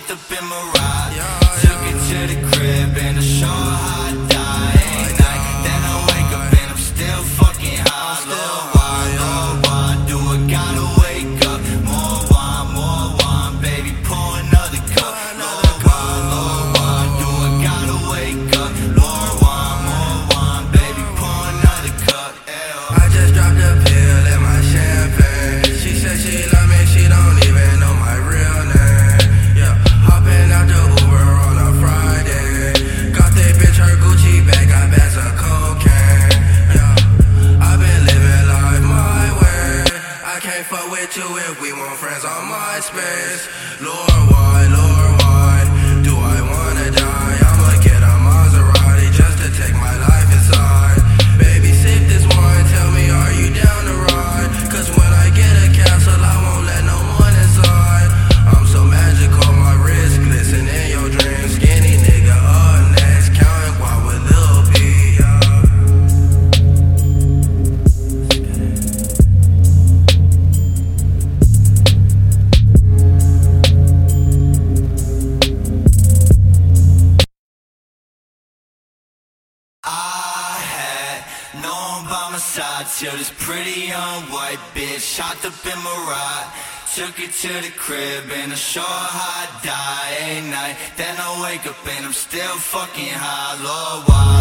hopped up in my ride, took it to the crib and I show her how I die at night. Then I wake up and I'm still fucking high. Lord, why do I gotta wake up? More wine, baby, pour another cup. Lord, why do I gotta wake up? More wine, baby, pour another cup. I just dropped a pill in my champagne. She said she love me, she don't even know my real name. Yeah, hopping out the Uber on a Friday. Got that bitch her Gucci bag, got bags of cocaine. Yeah, I've been living life my way. I can't fuck with you if we want friends on MySpace. Lord, why do I wanna die? I'ma get a Maserati just to take my life inside. Baby, sip this wine, tell me, are you down to ride? Cause when I get a castle, I won't let no one inside. I'm so magical, my wrist glisten in your dreams. Skinny nigga up next, counting guap with Lil P, I had no one by my side till this pretty young white bitch hopped up in my ride, took it to the crib and I show her how I die at night. Then I wake up and I'm still fucking high. Lord, why